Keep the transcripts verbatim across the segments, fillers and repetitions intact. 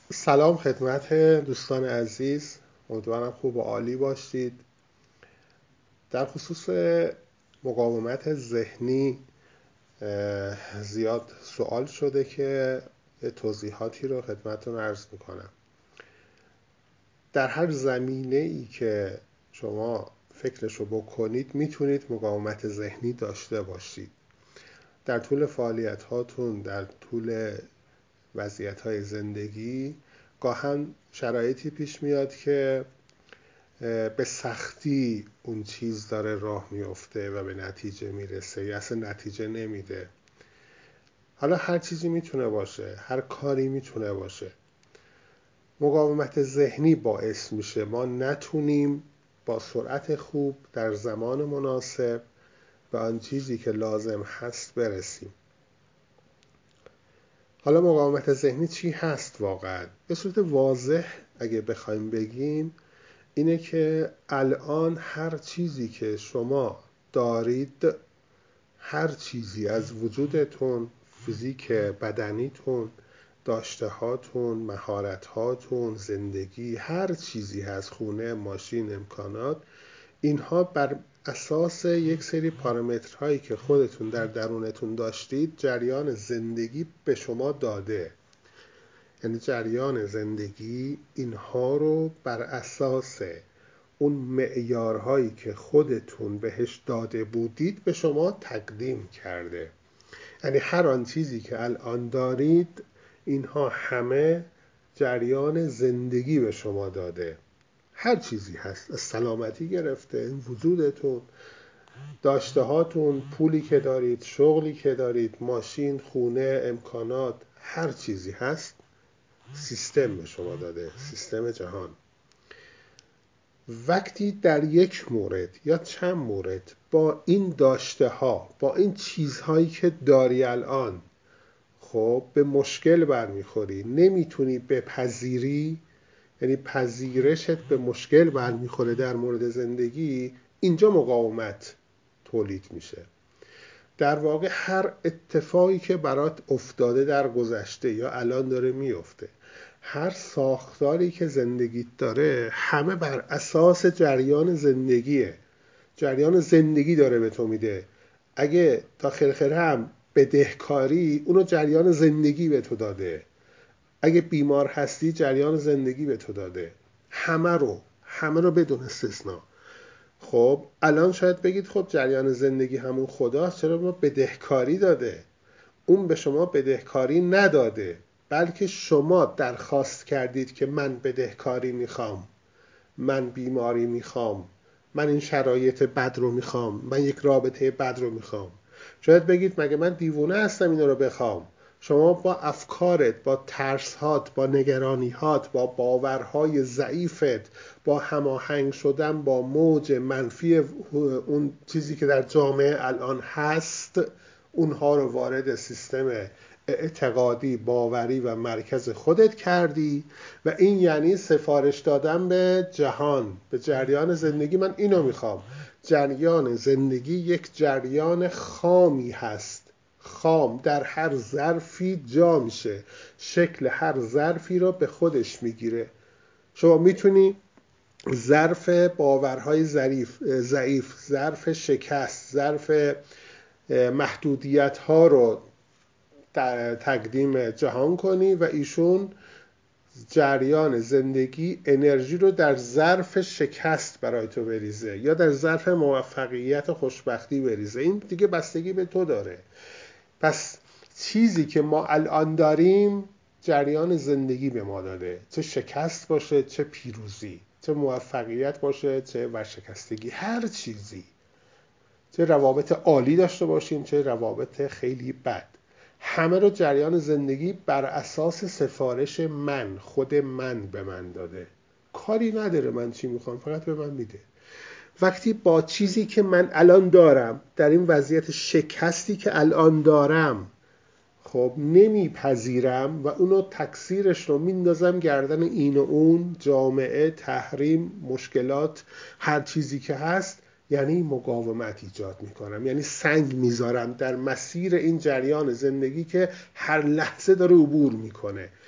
سلام خدمت دوستان عزیز، امیدوارم خوب و عالی باشید. در خصوص مقاومت ذهنی زیاد سوال شده که توضیحاتی رو خدمتتون عرض میکنم. در هر زمینه ای که شما فکرشو بکنید میتونید مقاومت ذهنی داشته باشید. در طول فعالیت هاتون، در طول وضعیت های زندگی گاهن شرایطی پیش میاد که به سختی اون چیز داره راه میفته و به نتیجه میرسه یا اصلا نتیجه نمیده. حالا هر چیزی میتونه باشه، هر کاری میتونه باشه. مقاومت ذهنی باعث میشه ما نتونیم با سرعت خوب در زمان مناسب به آن چیزی که لازم هست برسیم. حالا مقاومت ذهنی چی هست واقعا؟ به صورت واضح اگه بخوایم بگیم اینه که الان هر چیزی که شما دارید، هر چیزی از وجودتون، فیزیک بدنیتون، داشته هاتون، مهارت هاتون، زندگی، هر چیزی هست، خونه، ماشین، امکانات، اینها بر اساس یک سری پارامترهایی که خودتون در درونتون داشتید جریان زندگی به شما داده. یعنی جریان زندگی اینها رو بر اساس اون معیارهایی که خودتون بهش داده بودید به شما تقدیم کرده. یعنی هر آن چیزی که الان دارید اینها همه جریان زندگی به شما داده. هر چیزی هست، از سلامتی گرفته، این وجودتون، داشته هاتون، پولی که دارید، شغلی که دارید، ماشین، خونه، امکانات، هر چیزی هست سیستم به شما داده، سیستم جهان. وقتی در یک مورد یا چند مورد با این داشته ها، با این چیزهایی که داری الان خب به مشکل برمیخوری، نمیتونی بپذیری، یعنی پذیرشت به مشکل برمیخوره در مورد زندگی، اینجا مقاومت تولید میشه. در واقع هر اتفاقی که برات افتاده در گذشته یا الان داره میفته، هر ساختاری که زندگیت داره، همه بر اساس جریان زندگیه. جریان زندگی داره به تو میده. اگه تا خیر هم بدهکاری، اونو جریان زندگی به تو داده. اگه بیمار هستی، جریان زندگی به تو داده. همه رو همه رو بدون استثنا. خب الان شاید بگید خب جریان زندگی همون خداست، چرا ما بدهکاری داده؟ اون به شما بدهکاری نداده، بلکه شما درخواست کردید که من بدهکاری میخوام، من بیماری میخوام، من این شرایط بد رو میخوام، من یک رابطه بد رو میخوام. شاید بگید مگه من دیوونه هستم اینو رو بخوام؟ شما با افکارت، با ترسهات، با نگرانیهات، با باورهای ضعیفت، با هماهنگ شدن با موج منفی اون چیزی که در جامعه الان هست، اونها رو وارد سیستم اعتقادی، باوری و مرکز خودت کردی و این یعنی سفارش دادن به جهان، به جریان زندگی. من اینو میخوام. جریان زندگی یک جریان خامی هست، خام، در هر ظرفی جا میشه، شکل هر ظرفی رو به خودش میگیره. شما میتونی ظرف باورهای ضعیف، ضعیف، ظرف شکست، ظرف محدودیت ها رو تقدیم جهان کنی و ایشون جریان زندگی انرژی رو در ظرف شکست برای تو بریزه یا در ظرف موفقیت و خوشبختی بریزه. این دیگه بستگی به تو داره. پس چیزی که ما الان داریم جریان زندگی به ما داده، چه شکست باشه، چه پیروزی، چه موفقیت باشه، چه ورشکستگی، هر چیزی، چه روابط عالی داشته باشیم، چه روابط خیلی بد، همه رو جریان زندگی بر اساس سفارش من، خود من به من داده. کاری نداره من چی میخوام، فقط به من میده. وقتی با چیزی که من الان دارم، در این وضعیت شکستی که الان دارم، خب نمیپذیرم و اونو تکثیرش رو میندازم گردن این و اون، جامعه، تحریم، مشکلات، هر چیزی که هست، یعنی مقاومت ایجاد میکنم، یعنی سنگ میذارم در مسیر این جریان زندگی که هر لحظه داره عبور میکنه.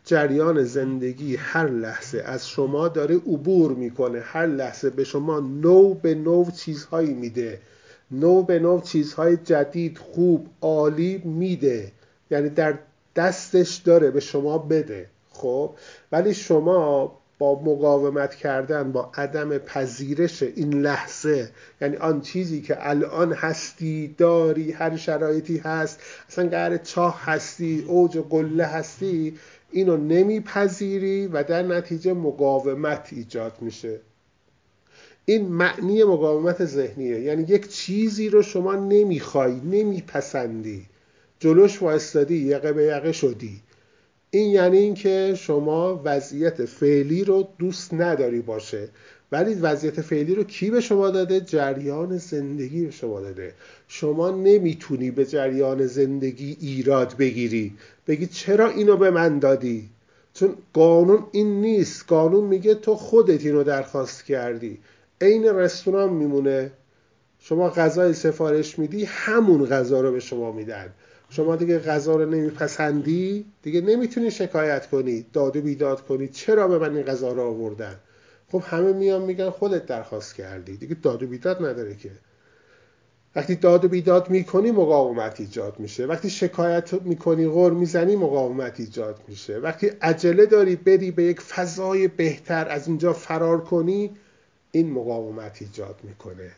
جریان زندگی هر لحظه از شما داره عبور میکنه، هر لحظه به شما نو به نو چیزهایی میده، نو به نو چیزهای جدید خوب عالی میده، یعنی در دستش داره به شما بده. خب ولی شما با مقاومت کردن، با عدم پذیرش این لحظه، یعنی آن چیزی که الان هستی، داری، هر شرایطی هست، اصلا قهر چاه هستی، اوج و قله هستی، اینو نمیپذیری و در نتیجه مقاومت ایجاد میشه. این معنی مقاومت ذهنیه، یعنی یک چیزی رو شما نمیخوای، نمیپسندی، جلوش وایستادی، یقه به یقه شدی. این یعنی این که شما وضعیت فعلی رو دوست نداری باشه، ولی وضعیت فعلی رو کی به شما داده؟ جریان زندگی به شما داده. شما نمیتونی به جریان زندگی ایراد بگیری، بگی چرا اینو به من دادی، چون قانون این نیست. قانون میگه تو خودت اینو درخواست کردی. عین رستوران میمونه، شما غذای سفارش میدی، همون غذا رو به شما میدن. شما دیگه غذا رو نمیپسندی، دیگه نمیتونی شکایت کنی، داد و بیداد کنی چرا به من این غذا رو آوردن. خب همه میان میگن خودت درخواست کردی، دیگه داد و بیداد نداره که. وقتی داد و بیداد میکنی مقاومت ایجاد میشه، وقتی شکایت میکنی، غر میزنی، مقاومت ایجاد میشه. وقتی عجله داری بری به یک فضای بهتر، از اینجا فرار کنی، این مقاومت ایجاد میکنه.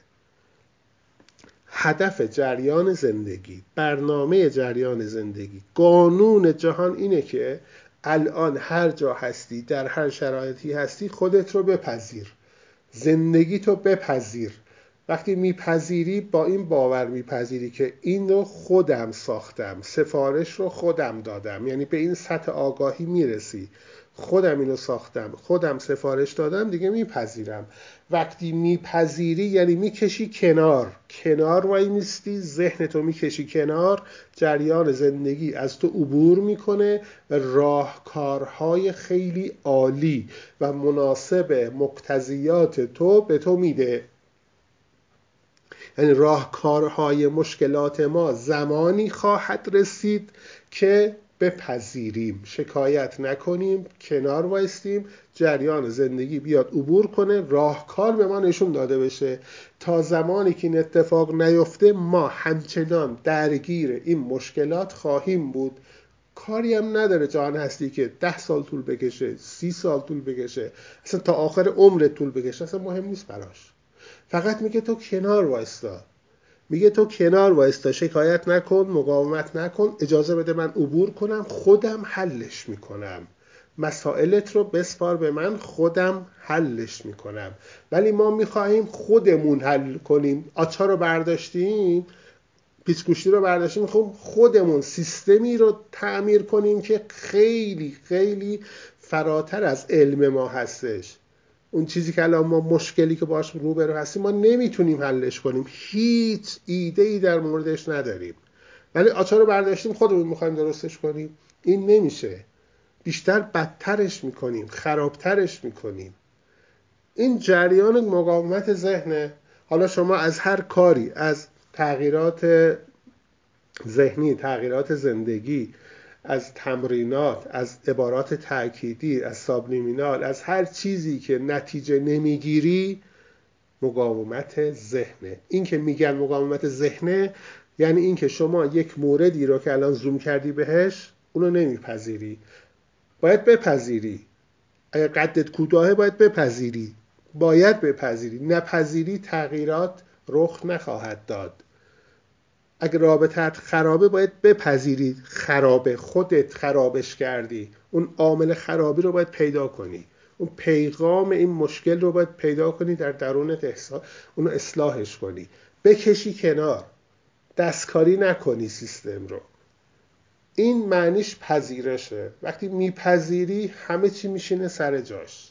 هدف جریان زندگی، برنامه جریان زندگی، قانون جهان اینه که الان هر جا هستی، در هر شرایطی هستی، خودت رو بپذیر، زندگی تو بپذیر. وقتی میپذیری، با این باور میپذیری که این رو خودم ساختم، سفارش رو خودم دادم، یعنی به این سطح آگاهی میرسی، خودم اینو ساختم، خودم سفارش دادم، دیگه میپذیرم. وقتی میپذیری یعنی میکشی کنار، کنار وای میستی، ذهنتو میکشی کنار، جریان زندگی از تو عبور میکنه و راهکارهای خیلی عالی و مناسب مقتضیات تو به تو میده. یعنی راهکارهای مشکلات ما زمانی خواهد رسید که بپذیریم، شکایت نکنیم، کنار وایستیم، جریان زندگی بیاد عبور کنه، راهکار به ما نشون داده بشه. تا زمانی که این اتفاق نیفته ما همچنان درگیر این مشکلات خواهیم بود. کاری هم نداره جهان هستی که ده سال طول بکشه، سی سال طول بکشه، اصلا تا آخر عمرت طول بکشه، اصلا مهم نیست براش. فقط میگه تو کنار وایستا، میگه تو کنار وایستا، شکایت نکن، مقاومت نکن، اجازه بده من عبور کنم، خودم حلش میکنم، مسائلت رو بسپار به من، خودم حلش میکنم. ولی ما میخواهیم خودمون حل کنیم. آچار رو برداشتیم، پیچ‌گوشتی رو برداشتیم، خب خودمون سیستمی رو تعمیر کنیم که خیلی خیلی فراتر از علم ما هستش. اون چیزی که الان ما مشکلی که باش روبرو هستیم ما نمیتونیم حلش کنیم، هیچ ایده ای در موردش نداریم، ولی آچار رو برداشتیم خودمون میخوایم درستش کنیم. این نمیشه، بیشتر بدترش میکنیم، خرابترش میکنیم. این جریان مقاومت ذهنه. حالا شما از هر کاری، از تغییرات ذهنی، تغییرات زندگی، از تمرینات، از عبارات تأکیدی، از سابلیمینال، از هر چیزی که نتیجه نمیگیری، مقاومت ذهنه. این که میگن مقاومت ذهنه یعنی این که شما یک موردی رو که الان زوم کردی بهش، اونو نمیپذیری. باید بپذیری. اگر قدت کوتاهه باید بپذیری، باید بپذیری. نپذیری تغییرات رخ نخواهد داد. اگه رابطت خرابه باید بپذیری خرابه، خودت خرابش کردی، اون عامل خرابی رو باید پیدا کنی، اون پیغام این مشکل رو باید پیدا کنی، در درونت احساس اون رو اصلاحش کنی، بکشی کنار، دستکاری نکنی سیستم رو. این معنیش پذیرشه. وقتی میپذیری همه چی میشینه سر جاش،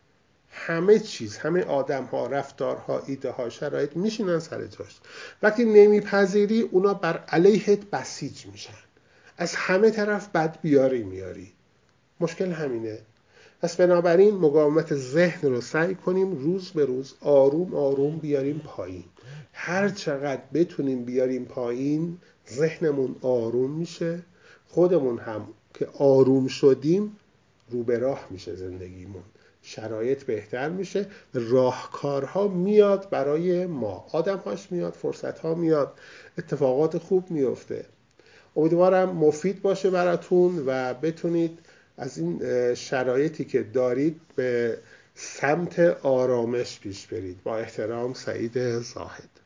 همه چیز، همه آدم ها، رفتارها، ایده ها، شرایط میشینن سر جاش. وقتی نمیپذیری اونا بر علیهت بسیج میشن، از همه طرف بد بیاری میاری. مشکل همینه. پس بنابراین مقاومت ذهن رو سعی کنیم روز به روز آروم آروم بیاریم پایین. هر چقدر بتونیم بیاریم پایین، ذهنمون آروم میشه، خودمون هم که آروم شدیم رو به راه میشه زندگیمون، شرایط بهتر میشه، راهکارها میاد برای ما، آدم‌هاش میاد، فرصت‌ها میاد، اتفاقات خوب میفته. امیدوارم مفید باشه براتون و بتونید از این شرایطی که دارید به سمت آرامش پیش برید. با احترام، سعید زاهد.